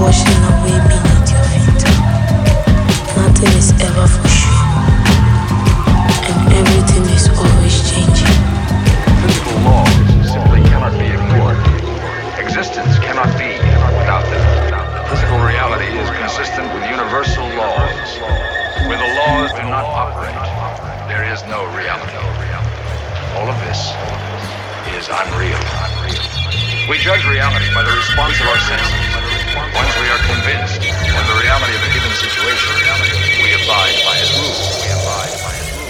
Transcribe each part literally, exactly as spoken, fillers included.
washing away beneath your feet. Nothing is ever for sure, and everything is always changing. Physical laws simply cannot be ignored. Existence cannot be without them. Physical reality is consistent with universal laws. Where the laws do not operate, there is no reality. All of this is unreal. We judge reality by the response of our senses. Once we are convinced of the reality of a given situation, we abide by its rules. We abide by its rules.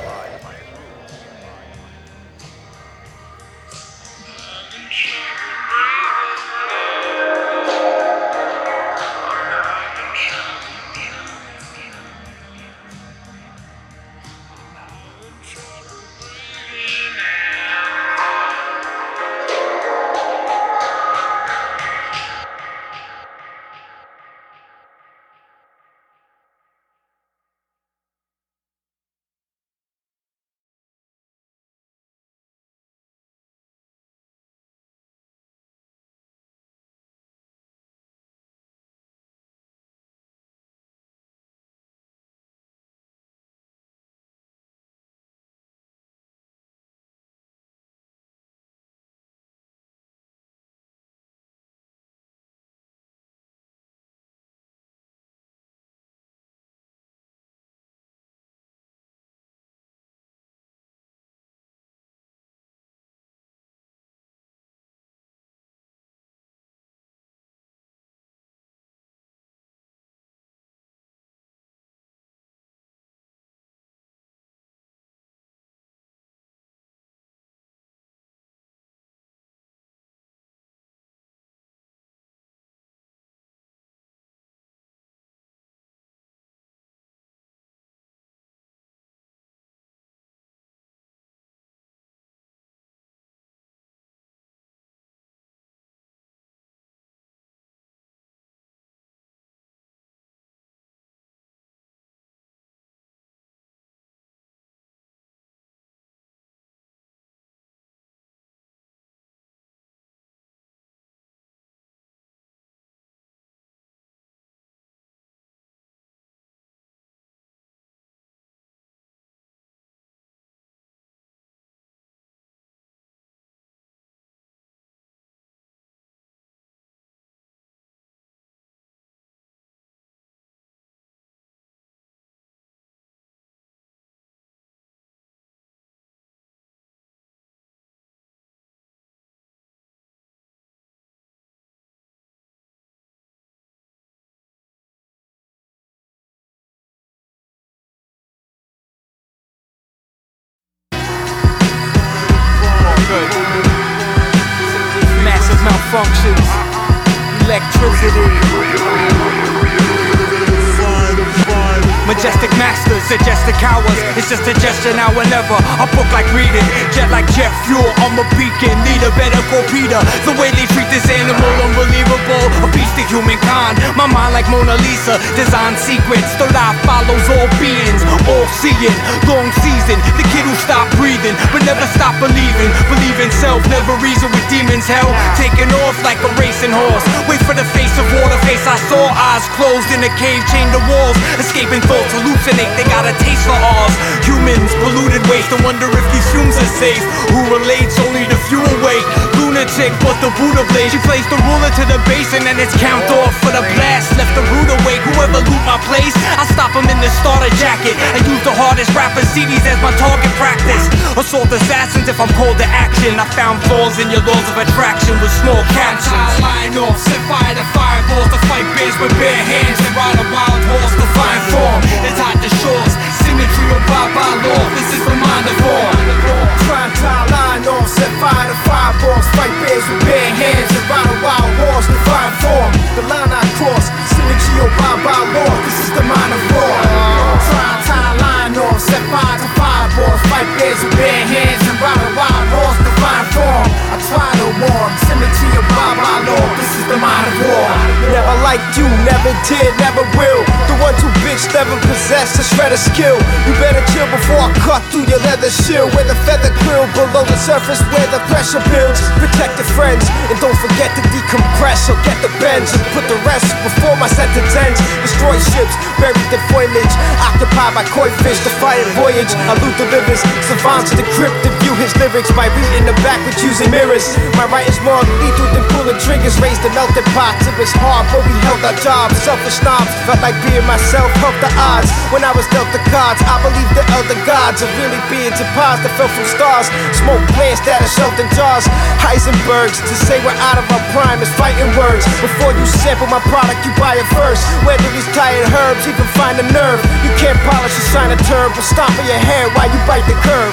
Massive malfunctions, electricity. Majestic masters, majestic hours. It's just a gesture now and never. A book like reading, jet like jet fuel on the beacon. Leader, better call Peter. The way they treat this animal, unbelievable. A beast of humankind. My mind like Mona Lisa, design sequence. Third eye follows all beings, all seeing. Long season, the kid who stopped breathing, but never stopped believing. Believe in self, never reason with demons. Hell, taking off like a racing horse. Wait for the face of water, face I saw. Eyes closed in a cave, chained to walls. Escaping thoughts. Hallucinate, they got a taste for ours. Humans, polluted waste, and wonder if these fumes are safe. Who relates only the few awake? Lunatic, but the Buddha blaze. She placed the ruler to the basin and it's count off for the blast. Left the root awake, whoever loot my place, I stop him in the starter jacket. I use the hardest rapper C Ds as my target practice. Assault assassins if I'm called to action. I found flaws in your laws of attraction with small captions. Line off, set fire to fireballs, to fight bears with bare hands and ride a wild horse to find form. It's hot the shores, symmetry of bye-bye law. This is the mind of war. Try and tie line off, set fire to fireballs, fight bears with bare hands and ride a wild horse to find form. The line I cross, symmetry of bye-bye law. This is the mind of war. Try and tie line off, set fire to fireballs, fight bears with bare hands and ride a wild horse to find form. I try to warn, symmetry of bye-bye law. This is the mind of war. Never liked you, never did, never will. The ones who bitch each never possessed a shred of skill. You better chill before I cut through your leather shield. Where the feather grill below the surface where the pressure builds. Protect your friends and don't forget to decompress. Or get the bends and put the rest before my sentence ends. Destroy ships buried in foliage, occupied by koi fish. Defiant voyage, I loot the rivers. Savants to the crypt to view his lyrics by reading the backwards using mirrors. My writing's more lethal than pulling triggers. Raised the melted pots. It was hard, but we held our jobs. Selfish snobs felt like being myself helped the odds. When I was dealt the cards, I believed the elder gods are really beings and pies that fell from stars. Smoke plants that are shelved in jars. Heisenbergs to say we're out of our prime is fighting words. Before you sample my product, you buy it first. Where do these tired herbs even find the nerve? You can't polish a sign of turb, but stomp in your head while you bite the curb.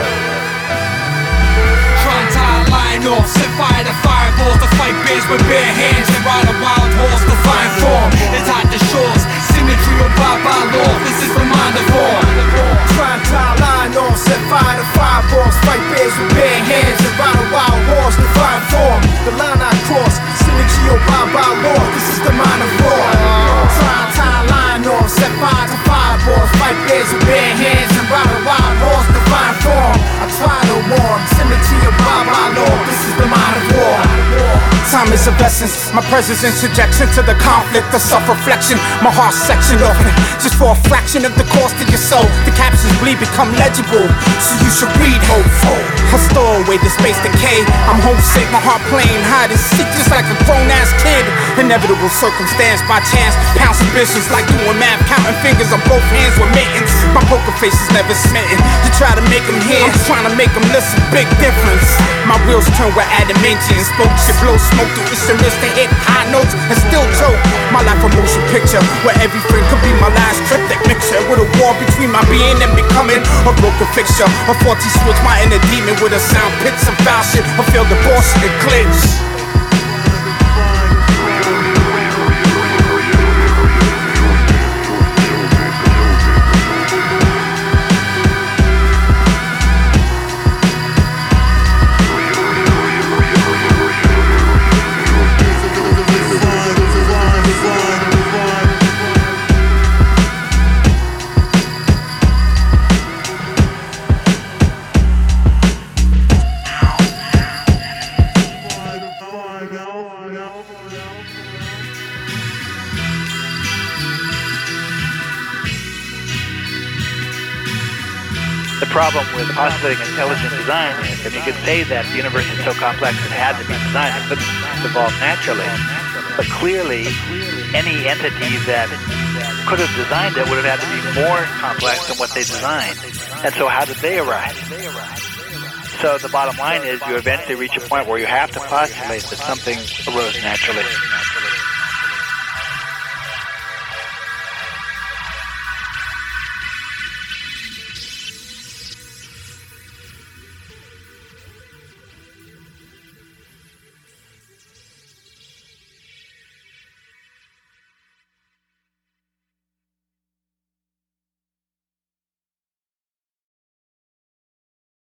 Try and tie a line off, set fire to fireballs, to fight bears with bare hands and ride a wild horse to find form. It's hot the shores, symmetry or bye bye law. This is the mind of war. Try and tie a line off, set fire to fireballs, fight bears with bare hands and ride a wild horse to find form. The line I cross, symmetry or bye bye law. This is the mind of war. Try and tie a line off, set fire to fireballs, fight bears with bare hands and ride a wild horse to find form. I try to warn, symmetry or bye bye law. This is the mind of war. Time is of essence, my presence interjects into the conflict of self-reflection. My heart sectioned off it, just for a fraction of the cost of your soul. The captions bleed become legible, so you should read hopeful. I store away the space decay. I'm homesick, my heart playing hide and seek just like a grown-ass kid. Inevitable circumstance by chance, pounds ambitions like doing math, counting fingers on both hands with mittens. My poker face is never smitten. You try to make them hear, I'm trying to make them listen. Big difference. My wheels turn with adamantium spokes. You blow smoke through instruments to hit high notes and still choke. My life a motion picture where every friend could be my last triptych mixture. With a war between my being and becoming a broken fixture. A faulty switch, my inner demon with a sound pitch, some foul shit. I feel the bullshit and glitch. The problem with postulating intelligent design is, I mean, you could say that the universe is so complex it had to be designed. It couldn't evolve naturally. But clearly, any entity that could have designed it would have had to be more complex than what they designed. And so how did they arise? So the bottom line is you eventually reach a point where you have to postulate that something arose naturally.